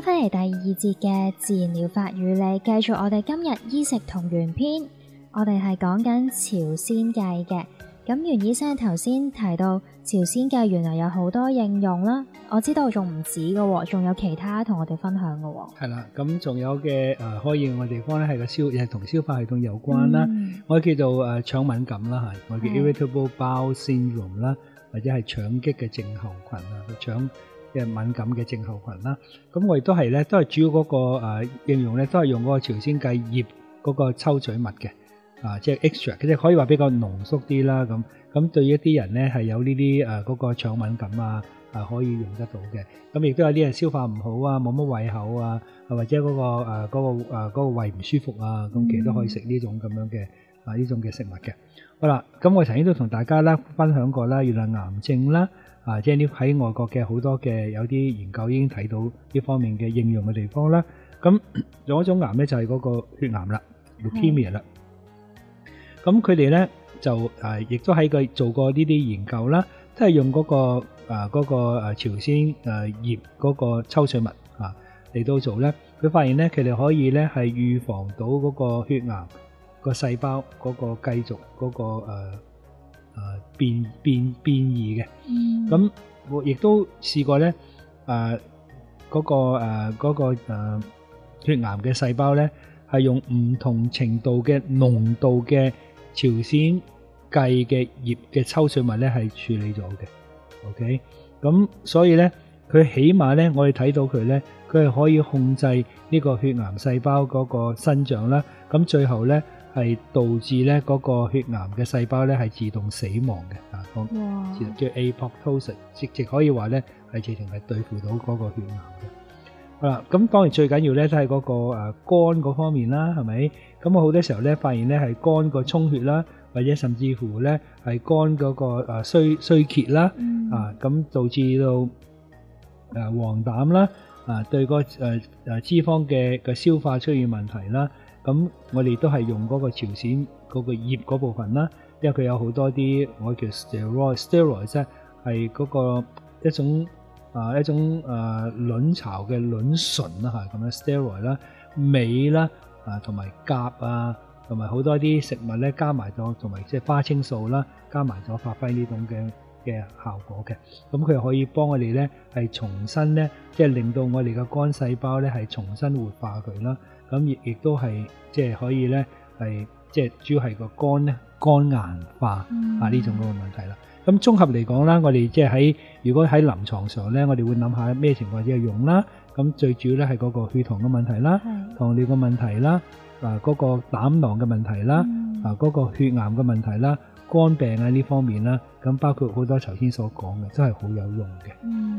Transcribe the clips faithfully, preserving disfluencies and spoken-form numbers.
返嚟第二節嘅自然療法與你，繼續我哋今日醫食同源篇，我哋係講緊朝鮮薊嘅。咁袁醫生頭先提到朝鮮薊原來有好多應用啦，我知道仲唔止㗎，仲有其他同我哋分享㗎。 係啦，咁仲有嘅誒可以用嘅地方咧係個消，係同消化系統有關啦。 嗯、 我叫做誒腸敏感啦嚇，我叫 irritable bowel syndrome 啦，或者係腸激嘅症候群啊，腸嘅敏感嘅症候群啦。咁我亦都係咧，都係主要嗰個誒應用咧，都係用嗰個朝鮮薊葉嗰個抽取物嘅。啊，即係 extra， 即係可以話比較濃縮啲啦，咁咁對於一啲人咧係有呢啲誒嗰個腸敏感啊，啊可以用得到嘅。咁亦都有啲人消化唔好啊，冇乜胃口啊，或者嗰、嗰個誒嗰、呃嗰個誒、呃嗰個、胃唔舒服啊，咁其實都可以食呢種咁樣嘅啊呢種嘅食物嘅。好啦，咁我曾經都同大家啦分享過啦，原來癌症啦啊，即係呢喺外國嘅好多嘅有啲研究已經睇到呢方面嘅應用嘅地方啦。咁有一種癌咧就係嗰個血癌啦 leukemia 啦。咁佢哋咧就誒，亦都喺佢做過呢啲研究啦，都係用嗰、嗰個誒嗰、呃嗰個誒朝鮮誒葉嗰個抽取物啊嚟到做咧，佢發現咧佢哋可以咧係預防到嗰個血癌個細胞嗰個繼續嗰、嗰個誒誒、呃呃、變變變異嘅。咁我亦都試過咧誒嗰個誒嗰、呃嗰個誒、呃、血癌嘅細胞咧係用唔同程度嘅濃度嘅朝鮮薊嘅葉嘅抽取物咧係處理咗嘅 ，OK， 咁所以咧佢起碼咧我哋睇到佢咧，佢係可以控制呢個血癌細胞嗰個生長啦，咁最後咧係導致咧嗰個血癌嘅細胞咧係自動死亡嘅，啊，叫 apoptosis， 直直可以話咧係直情係對付到嗰個血癌嘅。好啦，咁當然最緊要咧都係嗰個誒肝嗰方面啦，係咪？咁我好多時候咧發現咧係肝個充血啦，或者甚至乎咧係肝嗰個誒衰衰竭啦，嗯、啊咁導致到誒黃疸啦，啊對個誒誒脂肪嘅嘅消化出現問題啦，咁我哋都係用嗰個朝鮮嗰個葉嗰部分啦，因為佢有好多啲我叫 steroid，steroid 咧係嗰個一種。啊，一種誒卵巢嘅卵醇啦嚇，咁樣 steroid 啦、鎂啦，啊同埋鉀啊，同埋好多啲食物咧加埋咗，同埋即係花青素啦，加埋咗發揮呢種嘅嘅效果嘅。咁佢可以幫我哋咧係重新咧，即係令到我哋嘅肝細胞咧係重新活化佢啦。咁亦亦都係即係可以咧係即係主要係個肝咧肝硬化、嗯、啊呢種嗰個問題啦。咁綜合嚟講啦，我哋即係喺如果喺臨床上咧，我哋會諗下咩情況之下用啦。咁最主要咧係嗰個血糖嘅問題啦，糖尿嘅問題啦，啊嗰個膽囊嘅問題啦，嗯、啊嗰個血癌嘅問題啦，肝病啊呢方面啦，咁包括好多頭先所講嘅，都係好有用嘅。 嗯。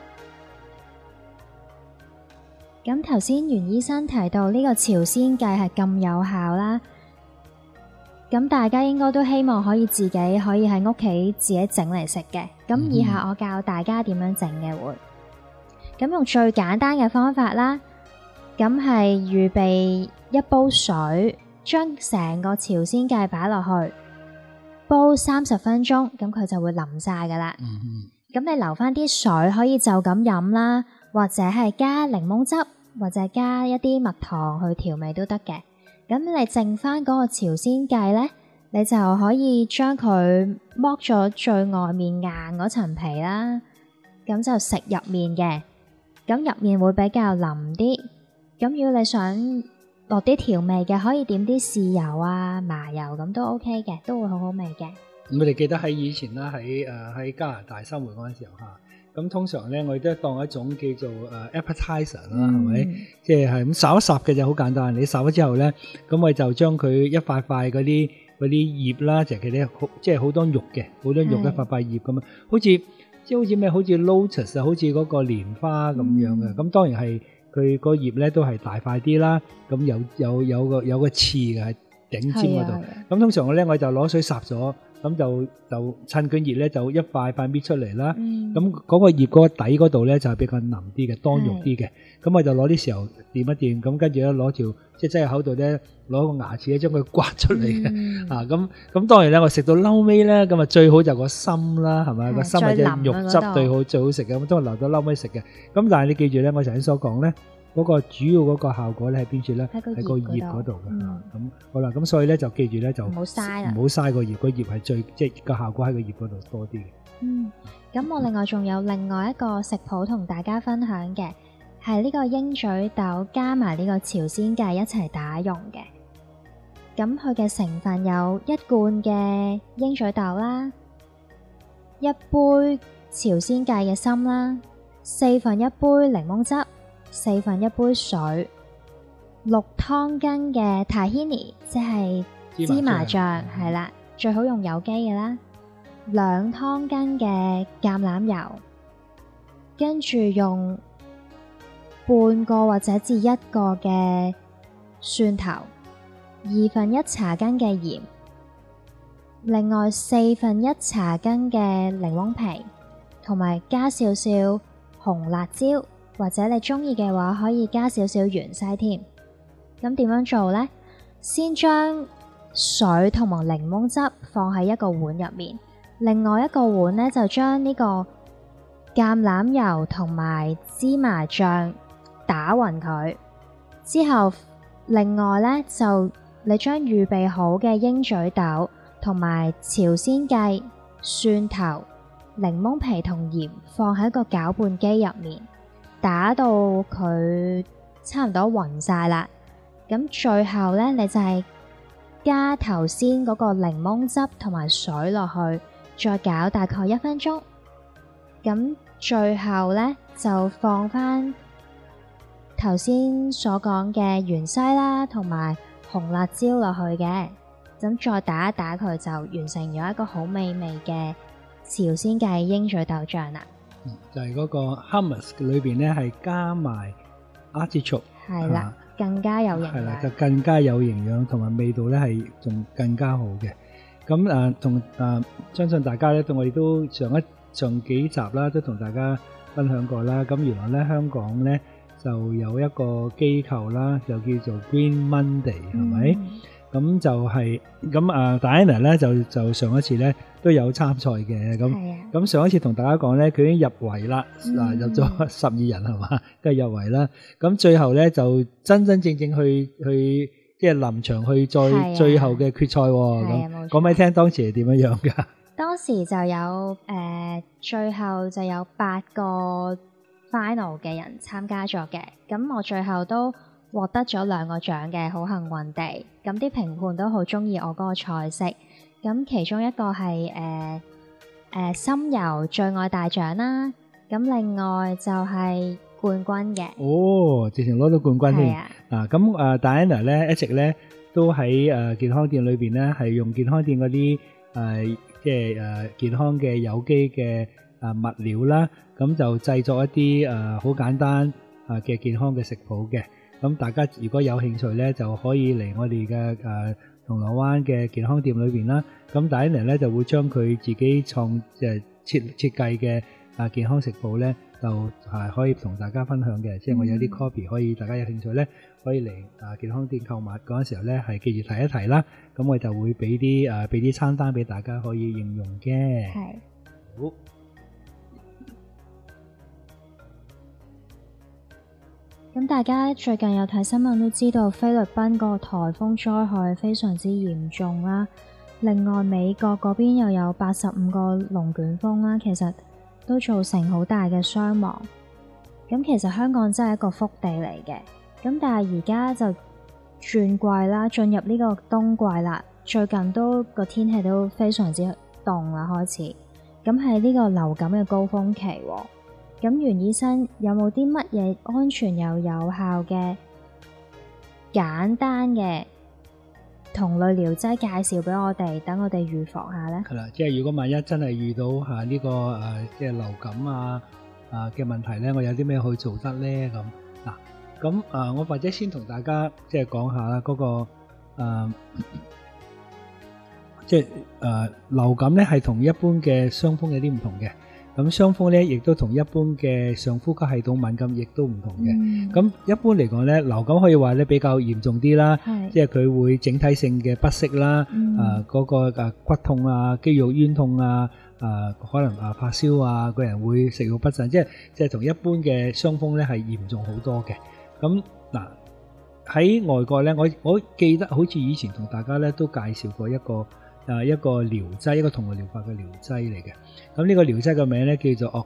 咁頭先袁醫生提到呢個朝鮮薊係咁有效啦。咁大家應該都希望可以自己可以喺屋企自己整嚟食嘅。咁以下我教大家點樣整嘅會。咁用最簡單嘅方法啦，咁係預備一煲水，將成個朝鮮薊擺落去，煲三十分鐘，咁佢就會淋晒噶啦。咁你留翻啲水可以就咁飲啦，或者係加檸檬汁，或者加一啲蜜糖去調味都得嘅。咁你剩翻嗰個朝鮮薊咧，你就可以將佢剝咗最外面硬嗰層皮啦，咁就食入面嘅，咁入面會比較腍啲。咁如果你想落啲調味嘅，可以點啲豉油啊、麻油咁都 OK 嘅，都會好好味嘅。 咁我哋記得喺以前啦，喺誒喺加拿大生活嗰陣時候嚇。咁通常咧，我哋都當一種叫做誒 appetizer 啦，係咪？即係係咁烚一烚嘅就好簡單。你烚咗之後咧，咁我就將佢一塊塊嗰啲嗰啲葉啦，就係佢啲好即係好多肉嘅，好多肉一塊塊葉咁啊，好似即係好似咩？好似 lotus 啊，好似嗰個蓮花咁樣嘅。咁、嗯、當然係佢個葉咧都係大塊啲啦。咁有有有個有個刺嘅喺頂尖嗰度。咁通常咧我就攞水烚咗。 咁就就趁佢熱咧，就一塊塊搣出嚟啦。 嗯， 咁嗰個葉嗰個底嗰度咧就係比較腍啲嘅，當肉啲嘅。咁我就攞啲豉油掂一掂，咁跟住咧攞條即係擠喺口度咧，攞個牙齒咧將佢刮出嚟嘅。 嗯啊，咁咁當然咧，我食到嬲尾咧，咁啊最好就個心啦，係咪？ 係個心或者最腍啊肉汁嗰度最好最好食嘅，咁都係留到嬲尾食嘅。咁但係你記住咧，我頭先所講咧，嗰個主要嗰個效果咧喺邊處咧？ 喺個喺個葉葉嗰度嗰度嘅。 嗯啊咁好啦，咁所以咧就記住咧就唔好嘥啦唔好嘥個葉，個葉係最即係個效果喺個葉嗰度多啲嘅。 嗯，咁我另外仲有另外一個食譜同大家分享嘅，係呢個鷹嘴豆加埋呢個朝鮮芥一齊打溶嘅。咁佢嘅成分有一罐嘅鷹嘴豆啦，一杯朝鮮芥嘅心啦，四分一杯檸檬汁，四分一杯水，六湯羹嘅 tahini，即係芝麻醬，係啦，最好用有機嘅啦。兩湯羹嘅橄欖油，跟住用半個或者至一個嘅蒜頭，二分一茶羹嘅鹽，另外四分一茶羹嘅檸檬皮，同埋加少少紅辣椒，或者你中意嘅話可以加少少芫茜添。咁點樣做呢？先將水同埋檸檬汁放喺一個碗入面。另外一個碗呢，就將呢個橄欖油同埋芝麻醬打勻佢，之後另外呢，就你將預備好嘅鷹嘴豆同埋朝鮮芥、蒜頭、檸檬皮同鹽放喺個攪拌機入面，打到佢差唔多勻晒啦。咁最後呢，你就係加頭先嗰個檸檬汁同埋水落去。再攪大概一分鐘，咁最後呢，就放翻頭先所講嘅芫茜啦，同埋紅辣椒落去嘅，咁再打一打佢就完成咗一個好美味嘅朝鮮芥鷹嘴豆醬啦。 嗯，就係嗰個 hummus 裏邊呢，係加埋 artichoke， 係啦，更加有營養， 係啦，就更加有營養，同埋味道呢係仲更加好嘅。咁誒同誒相信大家咧，對我哋都上一上幾集啦，都同大家分享過啦。咁原來咧香港咧就有一個機構啦，就叫做 Green Monday，係咪？咁就係咁誒，Diana 咧就就上一次咧都有參賽嘅。咁咁上一次同大家講咧，佢已經入圍啦，嗱入咗十二人係嘛，都係入圍啦。咁最後咧就真真正正去去。即係臨場去再最後嘅決賽喎，咁講俾你聽當時係點樣樣㗎？ 當時就有誒、呃，最後就有八個 final 嘅人參加咗嘅，咁我最後都獲得咗兩個獎嘅，好幸運地。咁啲評判都好中意我嗰個菜式，咁其中一個係誒誒深油最愛大獎啦，咁另外就係、是。冠軍嘅哦，直情攞到冠軍添。 啊， 咁誒 Diana 咧一直咧都喺誒健康店裏邊咧係用健康店嗰啲誒即係誒健康嘅有機嘅誒物料啦，咁就製作一啲誒好簡單誒嘅健康嘅食譜嘅。咁大家如果有興趣咧，就可以嚟我哋嘅誒銅鑼灣嘅健康店裏邊啦。咁 Diana 咧就會將佢自己創誒設設計嘅誒健康食譜咧。就係可以同大家分享嘅，即係我有啲 copy 可以，大家有興趣咧，可以嚟啊健康店購物嗰陣時候咧，係記住提一提啦。咁我就會俾啲誒俾啲餐單俾大家可以應用嘅。 係。 好。 咁大家最近有睇新聞都知道，菲律賓個颱風災害非常之嚴重啦。另外美國嗰邊又有八十五個龍捲風啦，其實都造成好大嘅傷亡。咁其實香港真係一個福地嚟嘅。咁但係而家就轉季啦，進入呢個冬季啦。最近都個天氣都非常之凍啦，開始。咁係呢個流感嘅高峰期。咁袁醫生有冇啲乜嘢安全又有效嘅簡單嘅同類療劑介紹俾我哋，等我哋預防下咧？ 係啦，即係如果萬一真係遇到嚇呢個誒即係流感啊啊嘅問題咧，我有啲咩可以做得咧？咁嗱，咁啊，我或者先同大家即係講下啦，嗰個誒即係誒流感咧係同一般嘅傷風有啲唔同嘅。咁傷風咧，亦都同一般嘅上呼吸系統敏感，亦都唔同嘅。咁、嗯、一般嚟講咧，流感可以話咧比較嚴重啲啦，即係佢會整體性嘅不適啦， 嗯、 啊嗰、嗰個啊骨痛啊、肌肉痠痛啊，啊可能啊發燒啊，個人會食慾不振，即係即係同一般嘅傷風咧係嚴重好多嘅。咁嗱喺外國咧，我我記得好似以前同大家咧都介紹過一個。啊，一個療劑，一個同類療法嘅療劑嚟嘅。咁呢個療劑嘅名咧叫做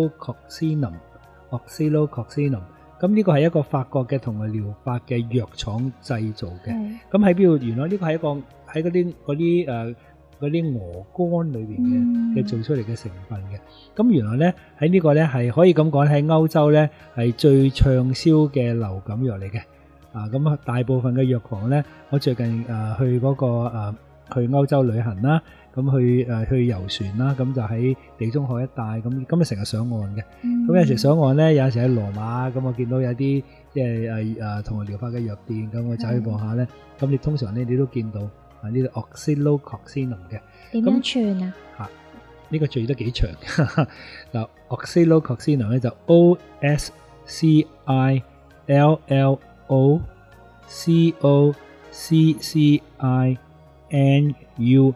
Oxylococcinum。Oxylococcinum。咁呢個係一個法國嘅同類療法嘅藥廠製造嘅。咁喺邊度？原來呢個係一個喺嗰啲嗰啲誒嗰啲鵝肝裏邊嘅嘅做出嚟嘅成分嘅。咁原來咧喺呢個咧係可以咁講喺歐洲咧係最暢銷嘅流感藥嚟嘅。啊，咁大部分嘅藥房咧，我最近誒去嗰個誒。去歐洲旅行啦，咁去誒去遊船啦，咁就喺地中海一帶，咁咁啊成日上岸嘅。咁、嗯、有時上岸咧，有陣時喺羅馬，咁我見到有啲即係誒誒同類療法嘅藥店，咁我走去望下咧，咁你通常咧你都見到啊呢個 Oxylococcinum 嘅。 點樣串啊？ 嚇，呢、呢個字都幾長。嗱 Oxylococcinum 咧就 O S C I L L O C O C C I N U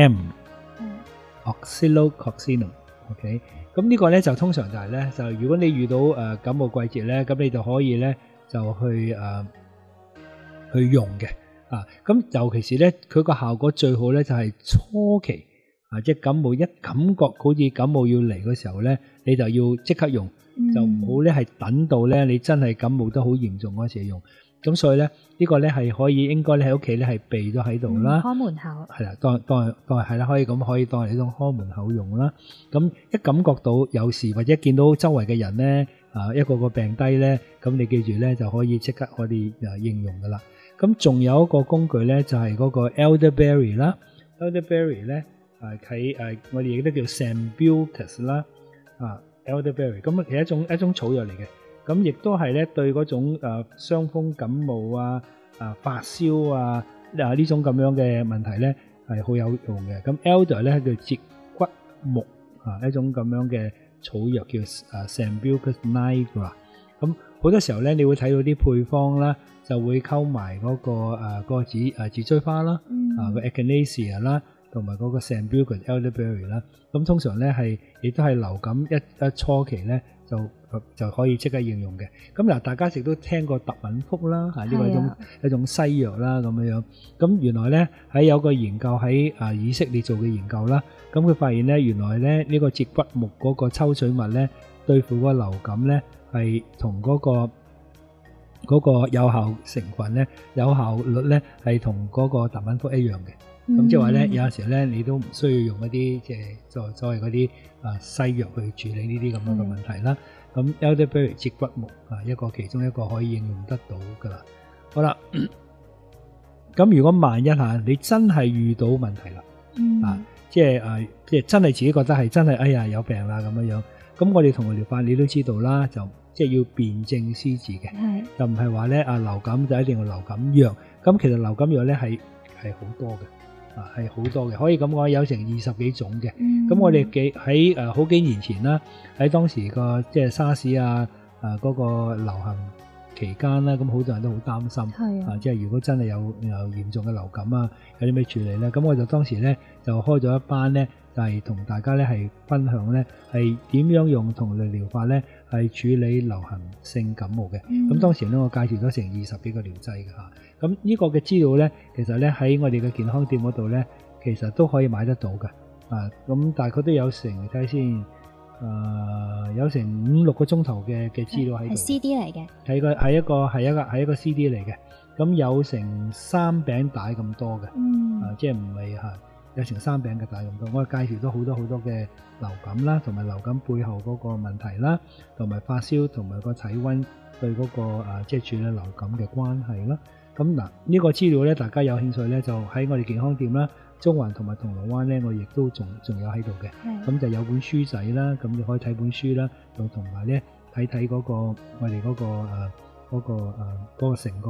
M。Oxylococcinum。OK。咁呢個咧就通常就係咧，就如果你遇到誒感冒季節咧，咁你就可以咧就去誒去用嘅。啊，咁尤其是咧，佢個效果最好咧就係初期啊，即係感冒一感覺好似感冒要嚟嘅時候咧，你就要即刻用，就唔好咧係等到咧你真係感冒得好嚴重嗰時用。咁所以咧，呢個咧係可以應該咧喺屋企咧係備咗喺度啦， 開門口係啦，當當當係啦，可以咁可以當係呢種開門口用啦。咁一感覺到有時或者見到周圍嘅人咧啊一個個病低咧，咁你記住咧就可以即刻可以啊應用噶啦。咁仲有一個工具咧就係嗰個 elderberry 啦 ，elderberry 咧啊喺誒我哋亦都叫 Sambucus 啦啊 elderberry， 咁啊係一種一種草藥嚟嘅。咁亦都係咧對嗰種誒傷風感冒啊、啊發燒啊啊呢種咁樣嘅問題咧係好有用嘅。咁 elder 咧叫節骨木啊一種咁樣嘅草藥叫誒 Sambucus nigra。咁好多時候咧，你會睇到啲配方啦，就會溝埋嗰個誒嗰個紫誒紫錐花啦，啊個 Echinacea 啦，同埋嗰個 Sambucus elderberry 啦。咁通常咧係亦都係流感一一初期咧就就可以即刻應用嘅。咁嗱，大家亦都聽過特敏福啦，嚇呢個一種一種西藥啦咁樣樣。咁原來咧喺有個研究喺啊以色列做嘅研究啦，咁佢發現咧原來咧呢個節骨木嗰個抽取物咧對付個流感咧係同嗰個嗰個有效成分咧有效率咧係同嗰個特敏福一樣嘅。咁即係話咧，有陣時咧，你都唔需要用一啲即係作作為嗰啲啊西藥去處理呢啲咁樣嘅問題啦。咁 elderberry 節骨木啊，一個其中一個可以應用得到噶啦。好啦，咁如果萬一下你真係遇到問題啦，嗯、啊，即係啊，即係真係自己覺得係真係哎呀有病啦咁樣樣，咁我哋同類療法你都知道啦，就即係要辨證施治嘅，就唔係話咧啊流感就一定要流感藥。咁其實流感藥咧係係好多嘅。啊，係好多嘅，可以咁講有成二十幾種嘅。咁、嗯、我哋幾喺誒好幾年前啦，喺當時個即係沙士啊，啊嗰、嗰個流行期間啦，咁好多人都好擔心，啊，啊即係如果真係有有嚴重嘅流感啊，有啲咩處理咧？咁我就當時咧就開咗一班咧，就係、係、同大家咧係分享咧係點樣用同類療法咧係處理流行性感冒嘅。咁、嗯、當時咧我介紹咗成二十幾個療劑嘅嚇。咁呢個嘅資料咧，其實咧喺我哋嘅健康店嗰度咧，其實都可以買得到嘅。啊，咁大概都有成睇下先，誒、呃、有成五六個鐘頭嘅嘅資料喺度。係 C D 嚟嘅。係個係一個係一個係一個 C D 嚟嘅。咁有成三餅帶咁多嘅。嗯。啊，即係唔係嚇有成三餅嘅帶咁多。我哋介紹咗好多好多嘅流感啦，同埋流感背後嗰個問題啦，同埋發燒同埋個體溫對嗰、嗰個、啊、即係處理流感嘅關係啦。咁嗱，呢個資料咧，大家有興趣咧，就喺我哋健康店啦，中環同埋銅鑼灣咧，我亦都仲仲有喺度嘅。咁就有本書仔啦，咁你可以睇本書啦，就同埋咧睇睇嗰個我哋嗰、嗰個誒嗰、呃嗰個誒嗰、呃嗰個成個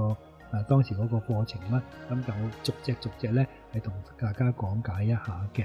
啊當時嗰個課程啦，咁就逐隻逐隻咧係同大家講解一下嘅。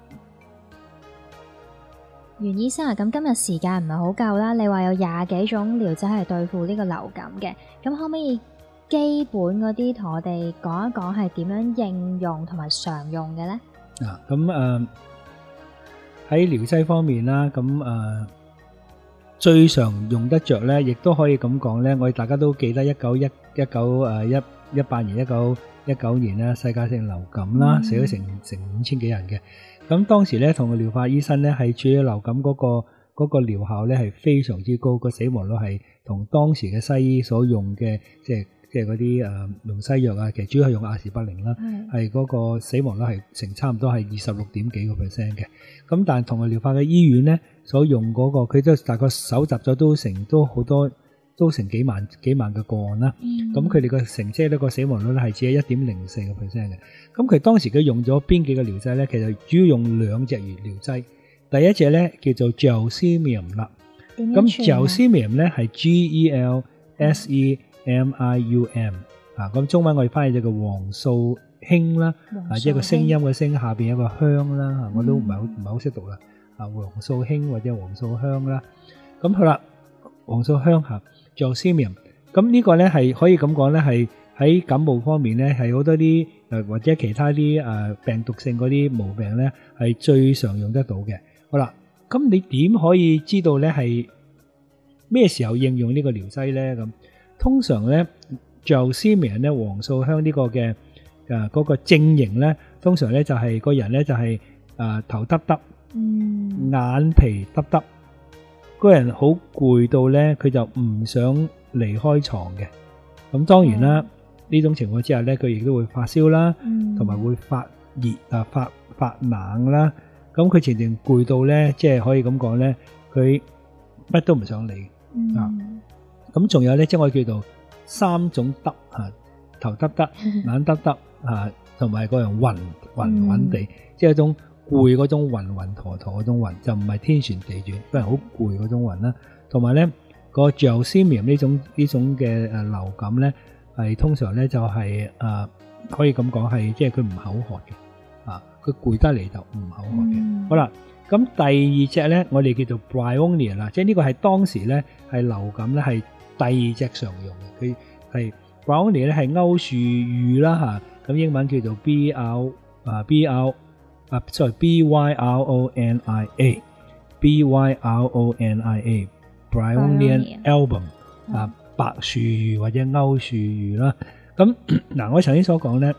袁醫生啊，咁今日時間唔係好夠啦，你話有廿幾種療劑係對付呢個流感嘅，咁可唔可以基本嗰啲同我哋講一講係點樣應用同埋常用嘅咧？ 啊，咁誒喺療劑方面啦，咁誒、呃、最常用得着咧，亦都可以咁講咧，我哋大家都記得一九一一九誒一一八年一九一九年啦，世界性流感啦，死咗成成五千幾人嘅。咁當時咧，同個療法醫生咧係處理流感嗰、嗰個嗰、嗰個療效咧係非常之高，個死亡率係同當時嘅西醫所用嘅即係即係嗰啲誒用西藥啊，其實主要係用阿士匹靈啦，係嗰、嗯、個死亡率係成差唔多係二十六點幾個 percent 嘅。咁但係同個療法嘅醫院咧所用嗰、嗰個，佢都大概搜集咗都成都好多。都成幾萬幾萬嘅個案啦，咁佢哋個成績呢個死亡率咧係只係一點零四個 percent 嘅。咁佢當時佢用咗邊幾個療劑咧？其實主要用兩隻療劑，第一隻咧叫做 Gelsemium 啦。咁 Gelsemium 咧係 G E L S E M I U M 啊，咁中文我哋翻譯就叫黃素氫啦，啊即係個聲音嘅聲下邊有個香啦，啊我都唔係好唔係好識讀啦，啊黃素氫或者黃素香啦。咁好啦，黃素香嚇。Gelsemium，咁呢個咧係可以咁講咧，係喺感冒方面咧係好多啲誒或者其他啲誒病毒性嗰啲毛病咧係最常用得到嘅。好啦，咁你點可以知道咧係咩時候應用呢個療劑咧？咁通常咧 Gelsemium 咧黃素香呢個嘅誒嗰個症型咧，通常咧就係個人咧就係誒頭耷耷，嗯，眼皮耷耷。個人好攰到咧，佢就唔想離開床嘅。咁當然啦，呢、嗯、種情況之下咧，佢亦都會發燒啦，同埋、嗯、會發熱啊、發發冷啦。咁佢前段攰到咧，即係可以咁講咧，佢乜都唔想理、嗯、啊。咁仲有咧，即係我哋叫做三種耷啊，頭耷耷、眼耷耷啊，同埋個人暈暈暈地，嗯、即係一種。攰嗰種暈暈陀陀嗰種暈，就唔係天旋地轉，不係好攰嗰種暈啦。同埋咧，個 Gelsemium 呢種呢種嘅誒流感咧，係通常咧就係、是、誒、呃、可以咁講係，即係佢唔口渴嘅，啊，佢攰得嚟就唔口渴嘅。嗯、好啦，咁第二隻咧，我哋叫做 Bryonia 啦，即係呢個係當時咧係流感咧係第二隻常用嘅，佢係 Bryonia 咧係歐樹玉啦嚇，咁英文叫做 B R 啊 B R。啊，所以 B Y R O N I A，B Y R O N I A，Bryonia album 啊，白樹玉或者歐樹玉啦。咁嗱，我頭先所講咧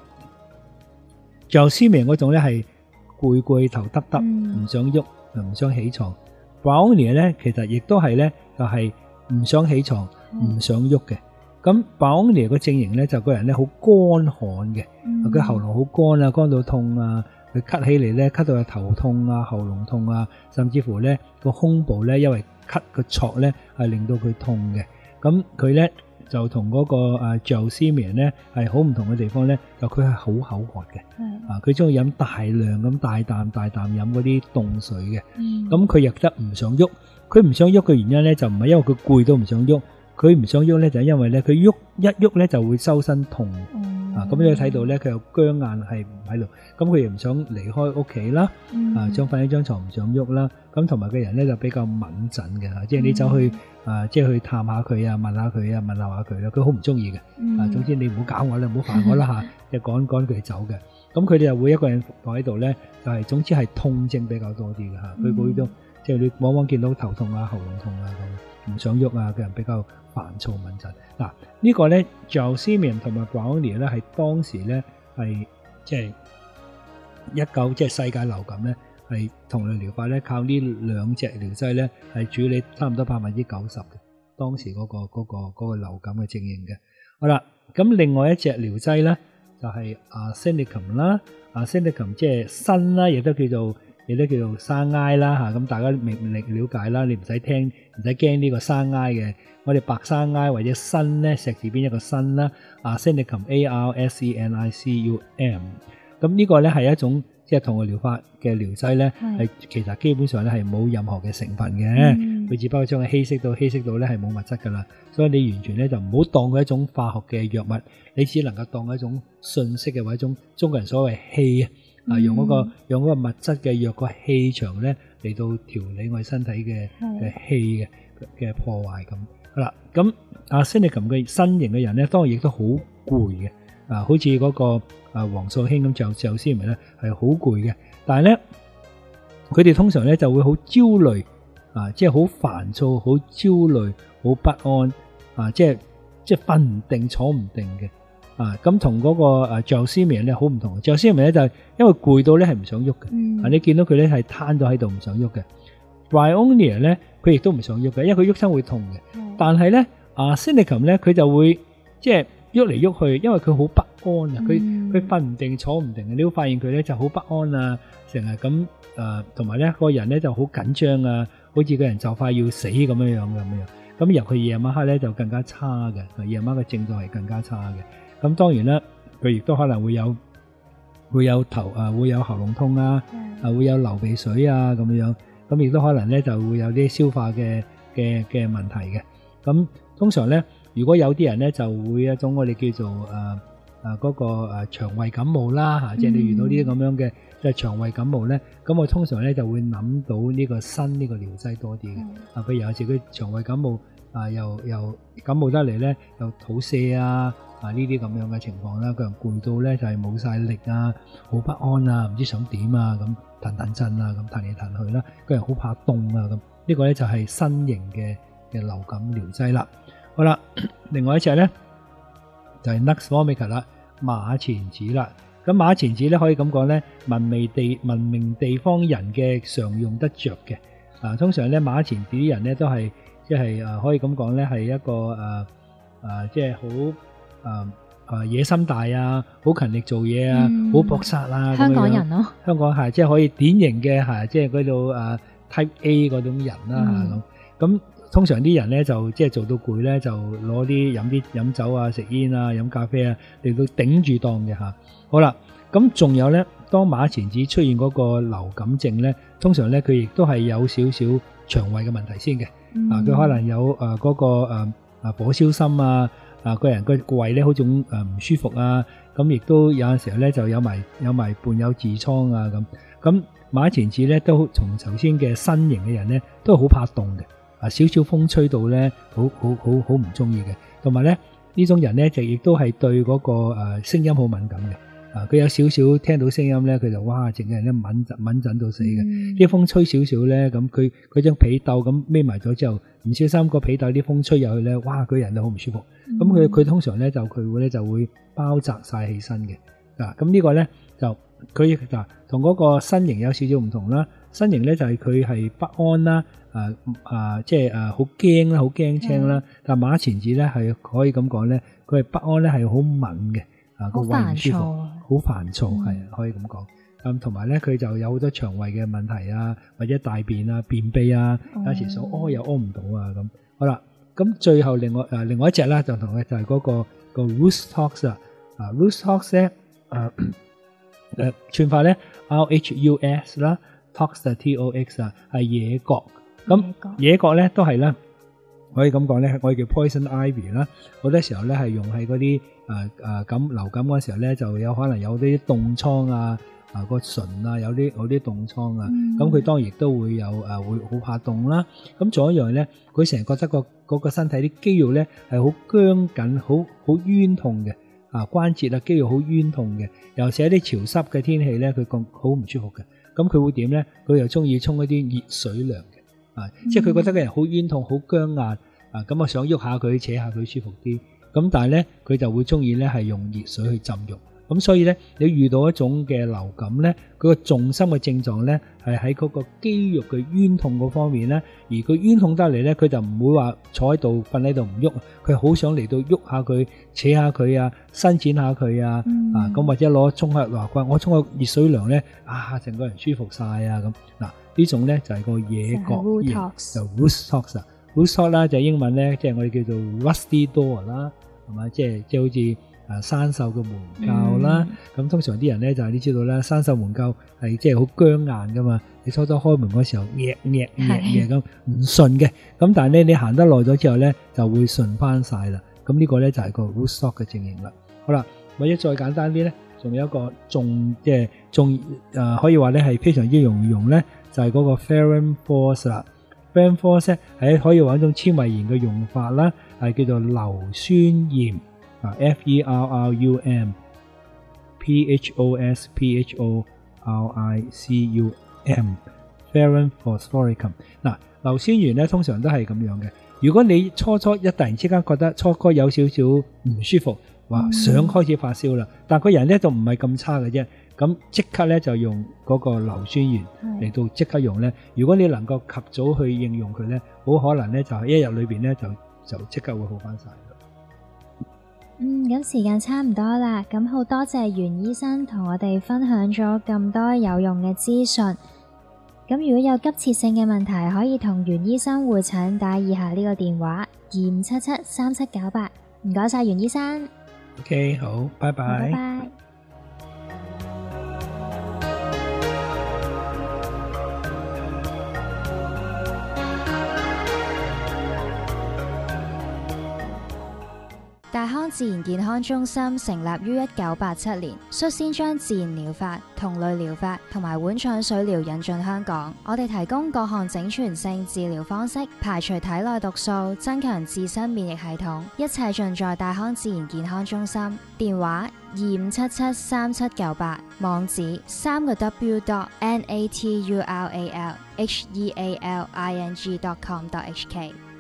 ，Gelsemium嗰種咧係攰攰頭耷耷，唔想喐，唔想起床。Bryonia 咧其實亦都係咧，就係唔想起床，唔想喐嘅。咁 Bryonia 個症型咧就個人咧好乾旱嘅，佢喉嚨好乾啊，乾到痛啊。佢咳起嚟咧，咳到有頭痛啊、喉嚨痛啊，甚至乎咧個胸部咧，因為咳個挫咧係令到佢痛嘅。咁佢咧就同嗰個誒 Gelsemium咧係好唔同嘅地方咧，就佢係好口渴嘅。嗯、啊，佢中意飲大量咁大啖大啖飲嗰啲凍水嘅。咁佢亦得唔想喐，佢唔想喐嘅原因咧就唔係因為佢攰到唔想喐，佢唔想喐咧就係因為咧佢喐一喐咧就會周身痛。嗯啊，咁你睇到咧，佢又僵硬係唔喺度，咁佢又唔想離開屋企啦，嗯、啊，想瞓喺張床唔想喐啦，咁同埋個人咧就比較敏感嘅，即係你走去、嗯、啊，即係去探下佢啊，問下佢啊，問候下佢啦，佢好唔中意嘅，嗯、啊，總之你唔好搞我啦，唔好煩我啦嚇，即係趕趕佢走嘅，咁佢哋又會一個人坐喺度咧，就係、是、總之係痛症比較多啲嘅嚇，佢嗰種即係你往往見到頭痛啊、喉嚨痛啊咁，唔想喐啊，個人比較煩躁敏感。嗱、啊，這個、呢個咧 Gelsemium 同埋 Bryonia 咧係當時咧係即係一九即係世界流感咧係同類療法咧靠呢兩隻療劑咧係處理差唔多百分之九十嘅當時嗰、嗰個嗰、嗰個嗰個流感嘅症型嘅。好啦，咁另外一隻療劑咧就係 Arsenicum 啦 ，Arsenicum 即係砷啦，亦都叫做。亦都叫做生埃啦嚇，咁大家明唔明了解啦？你唔使聽，唔使驚呢個生埃嘅。我哋白生埃或者砷咧，石字邊一個砷啦，Arsenicum A R S E N I C U M。咁呢個咧係一種即係同個療法嘅療劑咧，係其實基本上咧係冇任何嘅成分嘅。佢佢只不過將佢稀釋到稀釋到咧係冇物質噶啦，所以你完全咧就唔好當佢一種化學嘅藥物，你只能夠當佢一種信息嘅或者一種中國人所謂氣啊，啊用嗰個用嗰個物質嘅藥個氣場咧嚟到調理我哋身體嘅嘅氣嘅嘅破壞咁。好啦，咁阿 Arsenicum 嘅身形嘅人咧，當然亦都好攰嘅，啊好似嗰個啊黃素卿咁就就先咪咧係好攰嘅，但係咧佢哋通常咧就會好焦慮。啊，即係好煩躁、好焦慮、好不安，啊，即係即係瞓唔定、坐唔定嘅，啊，咁同嗰個誒 Gelsemium 咧好唔同。Gelsemium 咧就係因為攰到咧係唔想喐嘅，嗯、啊，你見到佢咧係攤咗喺度唔想喐嘅。Bryonia 咧佢亦都唔想喐嘅，因為佢喐親會痛嘅。嗯、但係咧，Arsenicum 咧佢就會即係喐嚟喐去，因為佢好不安啊，佢佢瞓唔定、坐唔定嘅，你會發現佢咧就好不安啊，成日咁誒，同埋咧個人咧就好緊張啊。好似個人就快要死咁樣樣咁樣，咁入去夜晚黑咧就更加差嘅，夜晚嘅症狀係更加差嘅。咁當然啦，佢亦都可能會有會有頭啊，會有喉嚨痛啊，啊會有流鼻水啊咁樣，咁亦都可能咧就會有啲消化嘅嘅嘅問題嘅。咁通常咧，如果有啲人咧就會一種我哋叫做誒誒嗰個誒腸胃感冒啦嚇，即係你遇到呢啲咁樣嘅。即係腸胃感冒咧，咁我通常咧就會諗到呢個新呢個療劑多啲嘅。啊、嗯，譬如有時佢腸胃感冒啊，又又感冒得嚟咧，又肚瀉啊，啊呢啲咁樣嘅情況啦，個人攰到咧就係冇晒力啊，好不安啊，唔知想點啊，咁騰騰震啊，咁騰嚟騰去啦，個人好怕凍啊，咁呢個咧就係新型嘅嘅流感療劑啦。好啦，另外一隻咧就係 Nux vomica 啦，馬錢子啦。咁馬錢子咧可以咁講咧，文明地文明地方人嘅常用得着嘅。啊，通常咧馬錢子啲人咧都係即係誒可以咁講咧係一個誒誒即係好誒誒野心大啊，好勤力做嘢啊，好搏殺啊。 香港人咯， 香港係即係可以典型嘅係即係嗰度誒 Type A 嗰種人啦嚇咁。咁通常啲人咧就即係做到攰咧，就攞啲飲啲飲酒啊、食煙啊、飲咖啡啊嚟到頂住檔嘅嚇。好啦，咁仲有咧，當馬錢子出現嗰個流感症咧，通常咧佢亦都係有少少腸胃嘅問題先嘅。嗯、啊，佢可能有誒嗰、呃那個誒啊、呃、火燒心啊，啊個人個胃咧好種誒唔舒服啊，咁亦都有陣時候咧就有埋有埋伴有痔瘡啊咁。咁馬錢子咧都從頭先嘅身形嘅人咧都好怕凍嘅，啊少少風吹到咧好好好好唔中意嘅，同埋咧呢種人咧就亦都係對嗰個誒聲音好敏感嘅。啊！佢有少少聽到聲音咧，佢就哇，整個人咧敏震敏震到死嘅。啲、嗯、風吹少少咧，咁佢佢張被竇咁孭埋咗之後，唔小心個被竇啲風吹入去咧，哇！佢人都好唔舒服。咁佢佢通常咧就佢會咧就會包紮晒起身嘅。啊！咁呢個咧就佢嗱同嗰個身形有少少唔同啦。身形咧就係佢係不安啦，啊啊即係誒好驚啦，好驚青啦。嗯、但馬錢子咧係可以咁講咧，佢係不安咧係好敏嘅。啊，個胃唔舒服，好煩躁，係可以咁講。咁同埋咧，佢就有好多腸胃嘅問題啊，或者大便啊、便秘啊，有時想屙又屙唔到啊咁。好啦，咁最後另外誒另外一隻啦，就同佢就係嗰個個 Rhus tox 啊，啊 Rhus tox 咧誒誒串法咧 R H U S 啦 ，tox T O X 啊，係野葛。咁野葛咧都係啦。可以咁講咧，我哋叫 poison ivy 啦，好多時候咧係用喺嗰啲誒誒感流感嗰時候咧，就有可能有啲凍瘡啊，啊個唇啊有啲有啲凍瘡啊，咁佢、嗯、當然亦都會有誒、啊、會好怕凍啦。咁仲有一樣咧，佢成日覺得個嗰個身體啲肌肉咧係好僵緊，好好冤痛嘅，啊關節啊肌肉好冤痛嘅，尤其是喺啲潮濕嘅天氣咧，佢咁好唔舒服嘅。咁佢會點咧？佢又中意沖一啲熱水涼嘅。啊！即係佢覺得個人好冤痛、好僵硬啊！咁我想喐下佢、扯下佢舒服啲。咁但係咧，佢就會中意咧係用熱水去浸浴。咁所以咧，你遇到一種嘅流感咧，佢個重心嘅症狀咧係喺嗰個肌肉嘅冤痛嗰方面咧。而佢冤痛得嚟咧，佢就唔會話坐喺度、瞓喺度唔喐。佢好想嚟到喐下佢、扯下佢啊、伸展下佢啊。嗯、啊咁或者攞沖下話骨，我沖個熱水涼咧，啊成個人舒服晒啊咁嗱。呢種咧就係個野葛型，就 Rhus tox 啊 ，Rhus tox 啦就英文咧，即係我哋叫做 rusty door 啦，係嘛？即係即係好似啊生鏽嘅門臼啦。咁、嗯、通常啲人咧就係、是、你知道啦，生鏽門臼係即係好僵硬噶嘛。你初初開門嗰時候，嘢嘢嘢嘢咁唔順嘅。咁但係咧你行得耐咗之後咧，就會順翻晒啦。咁呢個咧就係個 Woodstock 嘅情形啦。好啦，或者再簡單啲咧，仲有一個仲即係仲誒可以話咧係非常之容易用咧，就係、是、嗰個 Ferrum Force 啦。Ferrum Force 係可以話一種纖維鹽嘅用法啦，係叫做硫酸鹽啊 ，F E R R U M P H O S P H O R I C U M，Ferrum Phosphoricum。嗱，硫酸鹽咧通常都係咁樣嘅。如果你初初一突然之間覺得初哥有少少唔舒服，話想開始發燒啦，嗯、但個人咧就唔係咁差嘅啫。咁即刻咧就用嗰個硫酸鹽嚟到即刻用咧。如果你能夠及早去應用佢咧，好可能咧就係一日裏邊咧就就即刻會好翻晒。 嗯，咁時間差唔多啦，咁好多謝袁醫生同我哋分享咗咁多有用嘅資訊。咁如果有急切性嘅問題，可以同袁醫生會診，打以下呢個電話二五七七三七九八。唔該晒袁醫生。 OK， 好，拜拜。 拜拜。大康自然健康中心成立於一九八七年，率先將自然療法、同類療法同埋碗腸水療引進香港。我哋提供各項整全性治療方式，排除體內毒素，增強自身免疫系統，一切盡在大康自然健康中心。電話二五七七三七九八，網址三個 W dot N A T U R A L H E A L I N G dot com dot H K。